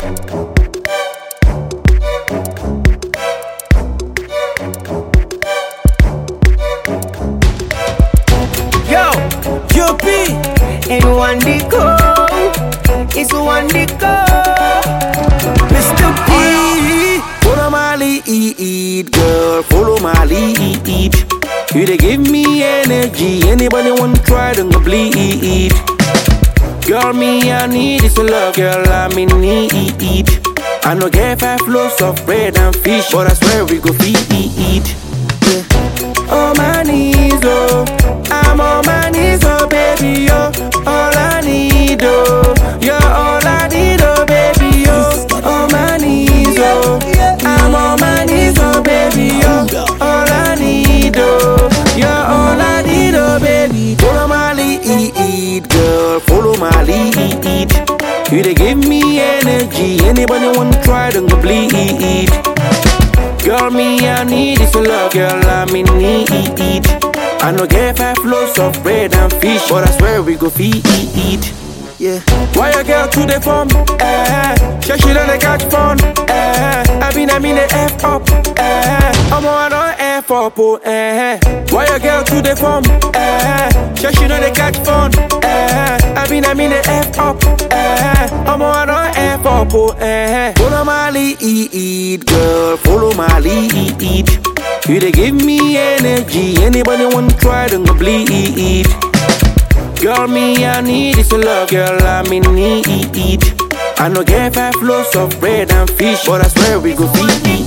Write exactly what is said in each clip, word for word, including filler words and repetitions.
Yo, U P, in one go, it's one go. Mister P, follow my lead, girl, follow my lead. You they give me energy, anybody want to try, don't go bleed. Girl, me, I need is a love, girl, I'm in need. I know get five loaves of bread and fish, but I swear we go feed. Yeah. On my knees, oh, I'm on my knees, oh, baby, oh, all I need, oh, you're all I need, oh, baby, oh, on my knees, oh, I'm on my knees, oh, baby, oh, all I need, oh, you're all I need, oh, baby. Follow my lead, girl, follow my lead. You they give me energy, anybody want to try, don't go bleed. Girl, me, I need is a love, girl, I'm in need. I know get five loaves of bread and fish, but I swear we go feed. Yeah. Why a girl to the phone? Eh, she she don't catch phone. Eh, I been I mean the F up. Eh, I'm on on F up. Oh, eh. Why a girl to the phone? Eh, she she don't catch phone. Eh, I been I mean the F up. Eh, I'm on on F up. Oh, eh. Follow my lead, girl, follow my lead. You they give me energy, anybody want to try, don't go bleed. Girl, me, I need is a love, girl, I'm in need. I know get five loaves of bread and fish, but I swear we go feed.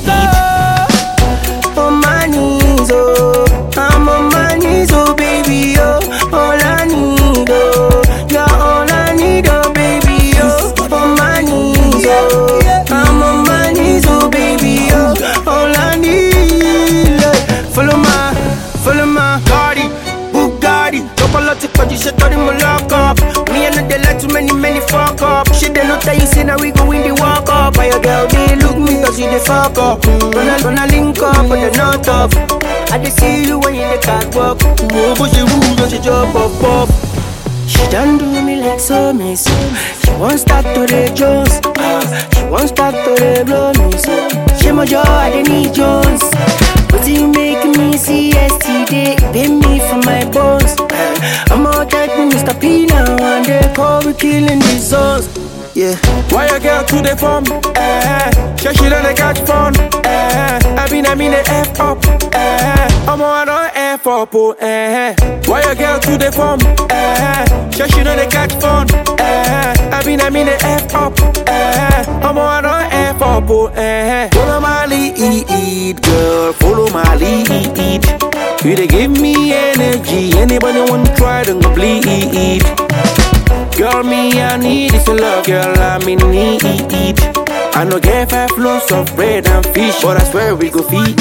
on my knees, oh, I'm on my knees, oh, baby, oh, all I need, oh, you're all I need, oh, baby, oh, on my knees, oh, I'm on my knees, oh, baby, oh, all I need, like, follow my, follow my Cardi, Bugatti, Chocolatic body, she thought him a lock up. Me and they like too many, many fuck up. She they know that you say now we go in the walk up. Why your girl they look me cause you the fuck up. Gonna, gonna link up but they not tough. I just see you when you in the catwalk. Oh, but she move and she jump up, up. She done do me like so miss. She won't start to the Jones. Ah, she won't start to the blow me so. She my jaw, I didn't need Jones. But you make me see yesterday, pay me for my bones. I'm out at Mister P now, and they call me killing these souls. Yeah. Why a girl to the phone? Eh, she she don't catch phone. Eh, I been I mean the F up. Eh, I'm on on F up. Oh, eh. Why a girl to the phone? Eh, she she don't catch phone. Eh, I been I mean the F up. Eh, I'm on on F up. Oh, eh. Follow my lead, girl, follow my lead. You they give me energy, anybody want to try, don't go bleed. Girl, me, I need is a love, girl, I'm in need. I know get five loaves of bread and fish, but I swear we go feed.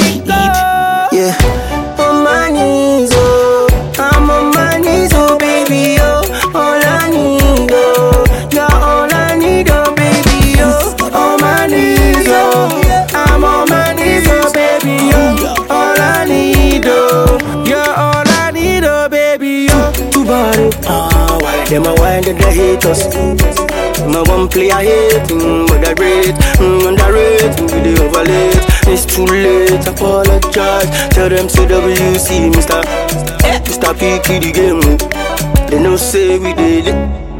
Yeah. On my knees, oh, I'm on my knees, oh, baby, oh, all I need, oh, you're all I need, oh, baby, oh, on my knees, oh, I'm on my knees, oh, baby, oh, all I need, oh, you're all I need, oh, baby, oh. Too bad, ah, why them a whine that they hate us? My one play I hate, mm, but I rate, mm, underrate, mm, we they overlate. It's too late, apologize. Tell them C W C, Mister Mister P, the game. They know say we did it.